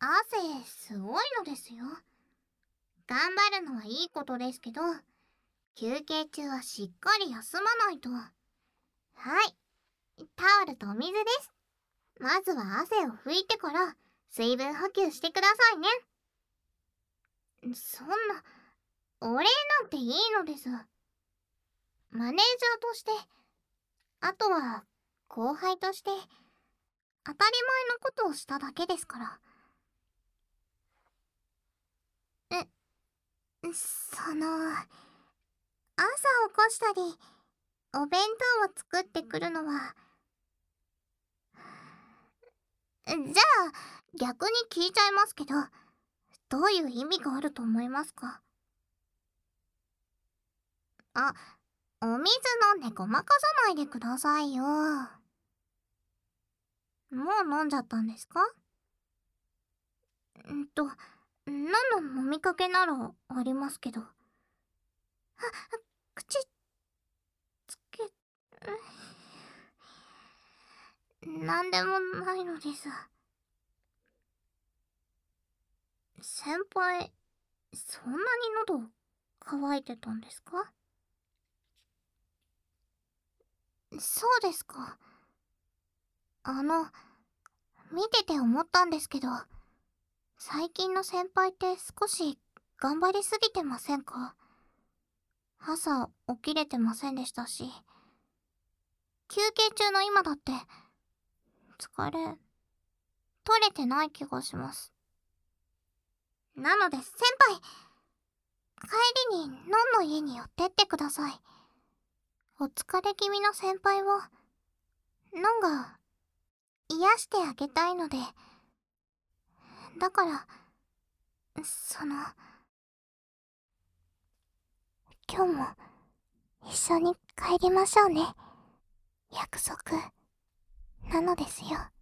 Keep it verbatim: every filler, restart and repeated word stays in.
汗すごいのですよ。頑張るのはいいことですけど、休憩中はしっかり休まないと。はい、タオルとお水です。まずは汗を拭いてから水分補給してくださいね。そんな、お礼なんていいのです。マネージャーとして、あとは後輩として、当たり前のことをしただけですから。え、その、朝起こしたり、お弁当を作ってくるのは、じゃあ逆に聞いちゃいますけど、どういう意味があると思いますか？あ、お水飲んでごまかさないでくださいよ。もう飲んじゃったんですか？んと、何の飲みかけならありますけど。あ、口つけ、なんでもないのです。先輩、そんなに喉乾いてたんですか？そうですか。あの、見てて思ったんですけど、最近の先輩って少し頑張りすぎてませんか？朝起きれてませんでしたし、休憩中の今だって疲れ取れてない気がします。なので先輩、帰りにのんの家に寄ってってください。お疲れ気味の先輩をのんが癒してあげたいので。だから、その、今日も一緒に帰りましょうね。約束なのですよ。